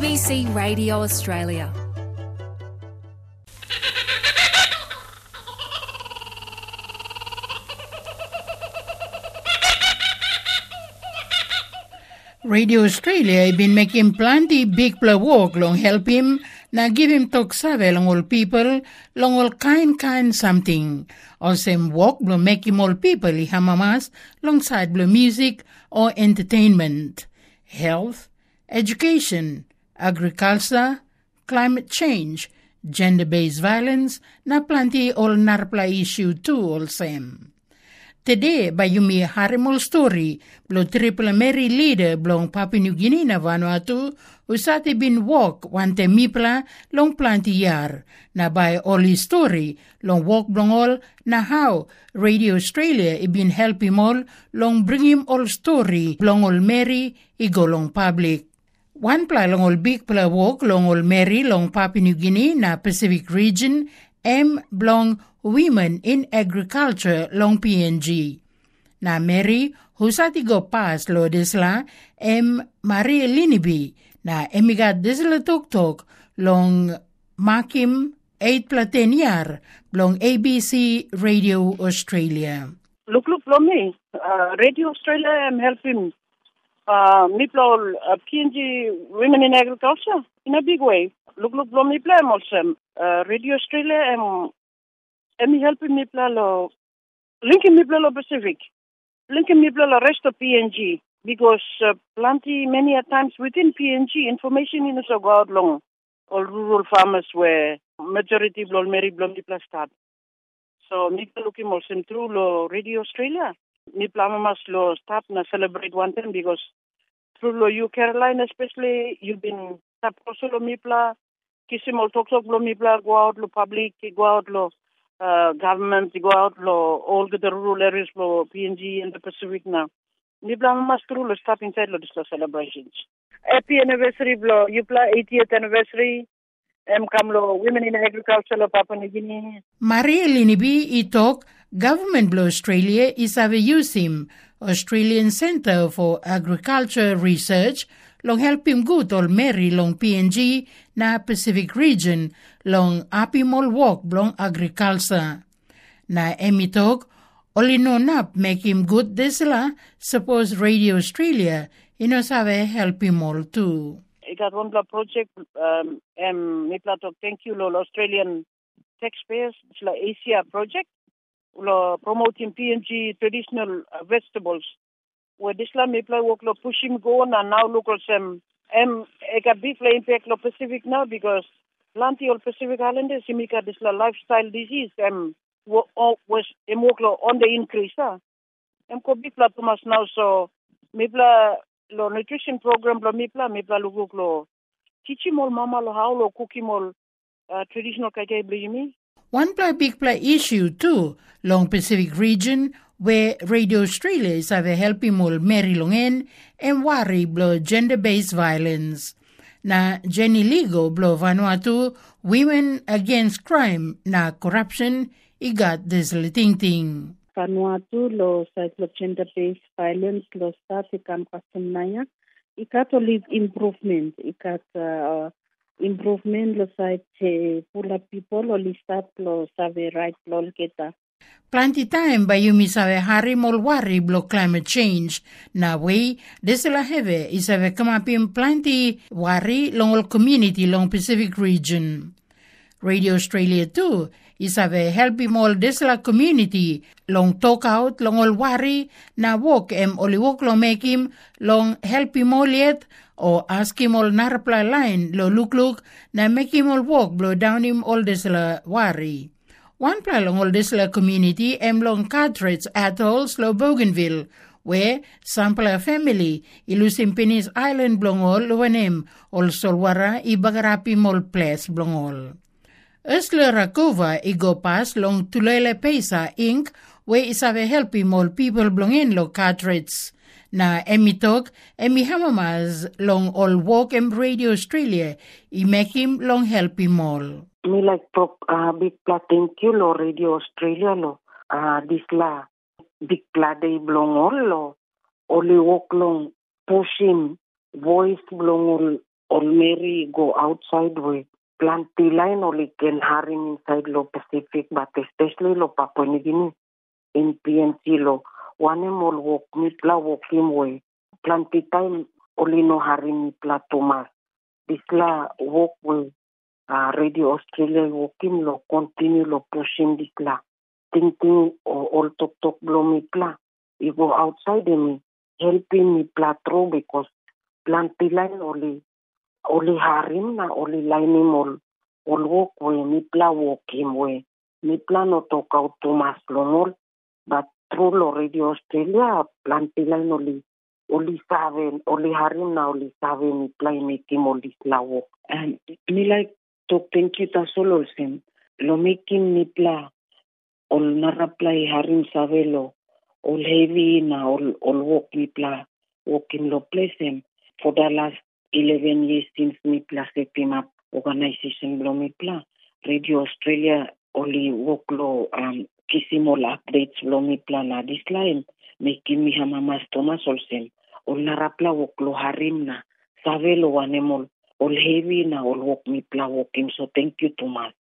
ABC Radio Australia. Radio Australia been making plenty big play work long help him na give him talk save long all people long all kind something. Or same work will make him all people hamamas long side blue music or entertainment, health, education, agriculture, climate change, gender-based violence na plenty all narpla issue too all same. Today, bayumi harimol story, blo triple Mary leader blong Papua New Guinea na Vanuatu, usati bin walk wante mipla long planti yar, na by all story, long walk blong all, na how Radio Australia been help him all, long bring him all story, blong all Mary, igo long public. One pla long all big pla walk, long all Mary, long Papua New Guinea na Pacific region, blong Women in Agriculture long PNG. Na Mary, husati go pas lo desla, Maria Linibi, na emigat desla tok long makim 8 plateniar, long ABC Radio Australia. Look, me. Radio Australia, I'm helping people, PNG Women in Agriculture in a big way. Look, me play also. Radio Australia, I'm helping me play linking me play Pacific, linking me play rest of PNG because many a times within PNG information in so go out long. All rural farmers were majority blol Mary blom people start. So me looking also through Radio Australia. Me plamamas lo start na celebrate one time because through you Caroline especially you've been tap also me pla kisimol talk lo me pla go out lo public go out lo government go out lo all the rural areas lo PNG and the Pacific now. Me plamamas through lo start inside lo this celebrations. Happy anniversary blo you pla 80th anniversary. Kamlo Women in Agriculture lo Papua New Guinea. Maria Linibi itok Government blo Australia is have use him Australian Centre for Agriculture Research long help him good all Mary long PNG na Pacific region long apimol walk blong agriculture. Na emitok only no nap make him good desla suppose Radio Australia have help him all too. I got one project thank you lo Australian taxpayers it's la Asia project lo promoting PNG traditional vegetables where this la mipla work lo pushing go on and now look some I got big impact lo Pacific now because plenty of Pacific Islanders simika this la lifestyle disease was work lo on the increase ko big la Thomas now so mipla lo nutrition program lo mipla luguk lo teaching all mama lo how lo cooking all traditional kaikai blimi. One big issue too long Pacific region where Radio Australia is have helping all Mary Longen and worry blo gender-based violence. Na Jenny Ligo blo Vanuatu Women Against Crime na corruption igat this ting. Vanuatu lo site lo gender-based violence lo start ikam custom naya. Ikat live improvement. Ikat improvement lo site pula people lo start lo save right lo kita. Plenty time by you save hari mol worry blo climate change. Na way desela have is have come up in plenty worry long all community long Pacific region. Radio Australia too is have help him all desla community long talk out long all worry na walk only walk lo make him long help him all yet or ask him all na reply line lo look na make him all walk blow down him all desla worry. One pla long all desla community long Carteret atolls lo Bougainville where sample family ilusim Penis Island blong all wanem all solwara ibagarapi mol place blong all. Usla Rakova igo pas long Tulele Pesa Inc. where is have help all people blongin lo Carterets. Na emitok hamamas long all walk Radio Australia I make him long help him all. Me like big pla thank you lo Radio Australia lo this la big pla day blong all lo only walk long pushing voice blong all ol Mary go outside with planty line oli ken haring inside lo Pacific, but especially lo Papua New Guinea in PNC lo one mol walk mitla walk him way planty time oli no haring mitla Thomas disla walk way Radio Australia walking lo continue lo pushing disla ting all talk blow mitla you go outside me helping me platro because planty line oli harim na oli line mol walk way mitla walk him way mitla no talk out Thomas longol but through lo Radio Australia planty line oli saben oli harim na oli saben mitla making oli slawo and me like talk thank you ta solo sim lo making mitla ol naraply harim savelo ol heavy na ol walk mitla walking lo place for the last 11 years since mitla setting up organization lo mitla Radio Australia oli walk lo kisimol updates lo mitla na this line making me hamamas Thomas olsen ol narapla walk lo harim na savelo wanemol ol heavy na ol walk mitla walking so thank you Thomas